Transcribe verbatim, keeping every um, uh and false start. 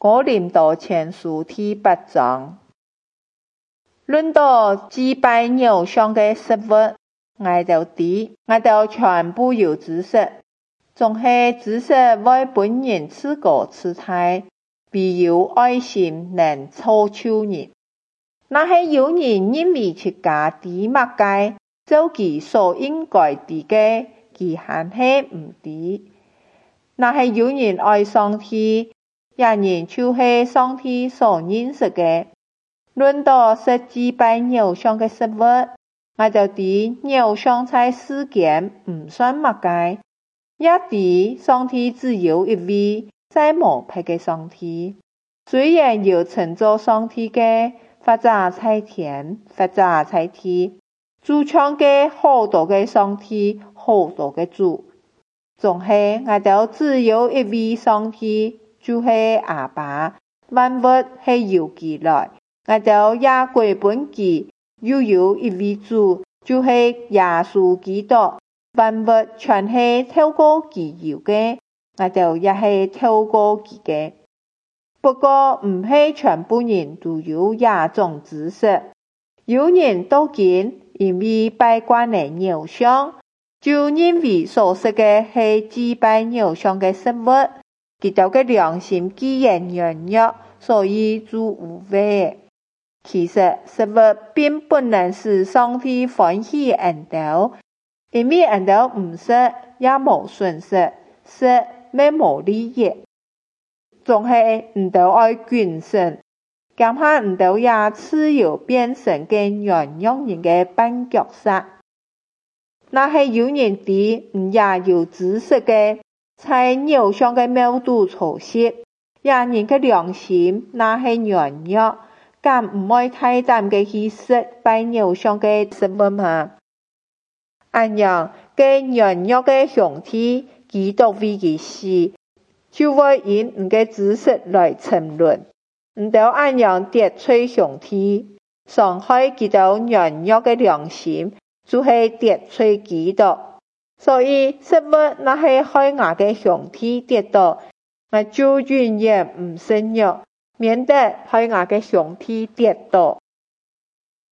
哥林多前書第八章。論到祭拜偶像的食物，我就知，我就全部有知識，總係知識為本人自個自大，唯有愛心能造就人。那係有人認為自家知物解，做其所應該知嘅，其還係唔知。那係有人愛上帝，也人就是上帝所認識嘅。論到食祭拜偶像嘅食物，我就知偶像在世間唔算物解，也知上帝只有一位，再無別嘅上帝。雖然有稱作上帝嘅，或者在天，或者在地，主唱嘅好多嘅上帝，好多嘅主，總係我就只有一位上帝，就是阿爸，萬物係由佢來。我就也歸本佢，又有一位主，就是耶穌基督，萬物全係透過佢有嘅，我就也係透過佢嘅。不過唔係全部人都有這種知識，有人到今因為拜慣了偶像，就認為所食嘅係祭拜偶像嘅食物，佢哋嘅良心既然軟弱，所以就無謂。其實食物並不能使上帝歡喜恩道，因為恩道唔食也無損失，食咩無利益。總係唔到愛捐身，咁下唔到也自由變成嘅軟弱人嘅絆腳石。那係有人知唔也有知識嘅，在偶像嘅廟度操事，也人嘅良心那係軟弱。敢唔愛太膽嘅去食拜偶像嘅食物嘛？按樣嘅軟弱嘅兄弟，基督為佢死，就會因唔嘅知識來沉淪。唔到按樣得罪兄弟，傷害基督軟弱嘅良心，就係得罪基督。所以食物那係害我嘅兄弟跌倒，我就永遠唔食肉，免得害我嘅兄弟跌倒。